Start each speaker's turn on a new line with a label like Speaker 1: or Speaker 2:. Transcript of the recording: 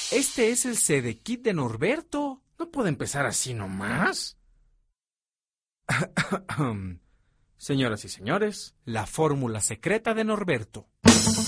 Speaker 1: Este es el CD Kit de Norberto. No puede empezar así nomás. Señoras y señores, la fórmula secreta de Norberto.